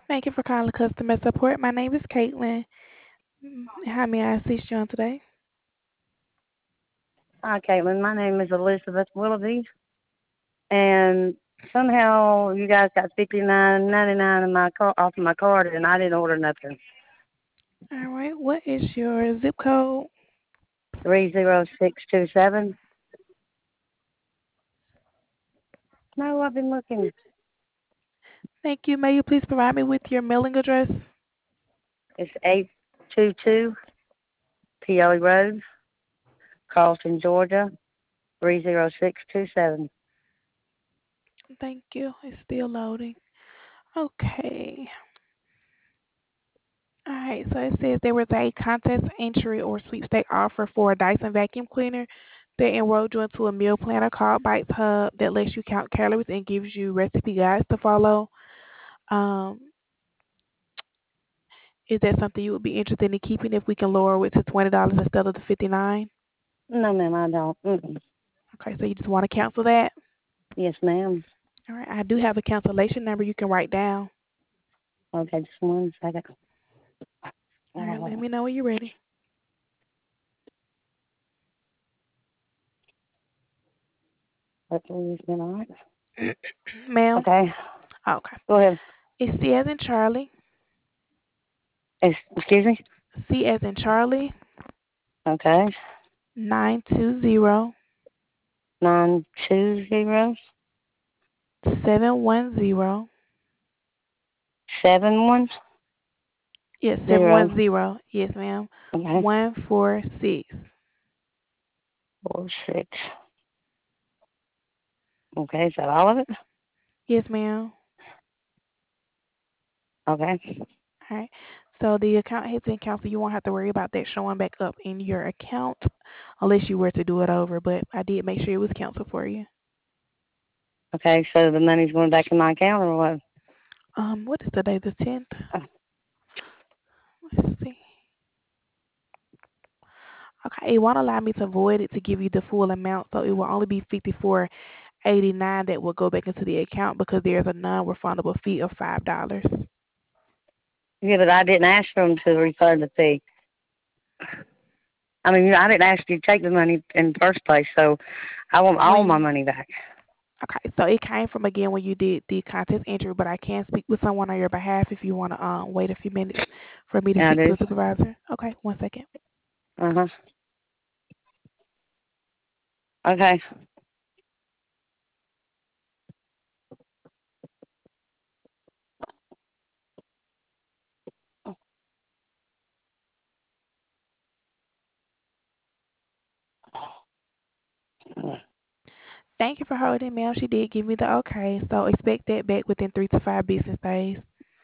Thank you for calling customer support. My name is Caitlin. How may I assist you on today? Hi, Caitlin. My name is Elizabeth Willoughby, and somehow you guys got 59.99 in my car off of my card, and I didn't order nothing. All right. What is your zip code? 30627. No, I've been looking. Thank you. May you please provide me with your mailing address? It's 822 Peoria Road, Carlton, Georgia 30627. Thank you. It's still loading. Okay. All right. So it says there was a contest entry or sweepstake offer for a Dyson vacuum cleaner that enrolled you into a meal planner called Bites Hub that lets you count calories and gives you recipe guides to follow. Um, is that something you would be interested in keeping if we can lower it to $20 instead of the 59? No, ma'am, I don't. Mm-mm. Okay, so you just want to cancel that? Yes, ma'am. All right, I do have a cancellation number you can write down. Okay, just one second. All right, let Oh, me know when you're ready. let's leave it all right. Ma'am? Okay, Okay. go ahead. It's C as in Charlie, Excuse me? C as in Charlie, Okay. 920 920 710. 710. Yes, 710. Yes, ma'am. Okay. 146. 46. Okay, is that all of it? Yes, ma'am. Okay. All right. So the account has been canceled. You won't have to worry about that showing back up in your account unless you were to do it over. But I did make sure it was canceled for you. Okay, so the money's going back in my account or what? What is today? The 10th. Uh, Let's see. Okay, it won't allow me to void it to give you the full amount, so it will only be 54.89 that will go back into the account because there's a non-refundable fee of $5. Yeah, but I didn't ask them to refund the fee. I mean, I didn't ask you to take the money in the first place, so I want all my When money back. Okay, so it came from again when you did the contest entry, but I can speak with someone on your behalf if you want to wait a few minutes for me to Yeah, I speak to do. a supervisor. Okay, one second. Uh-huh. Okay. Thank you for holding, ma'am. She did give me the okay, so expect that back within 3 to 5 business days.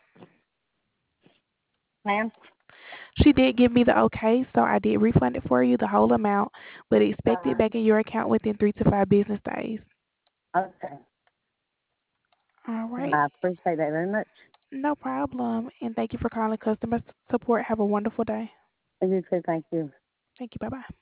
Ma'am? She did give me the okay, so I did refund it for you, the whole amount, but expect it Uh-huh. back in your account within 3 to 5 business days. Okay. All right. I appreciate that very much. No problem. And thank you for calling customer support. Have a wonderful day. And you too, thank you. Thank you. Bye bye.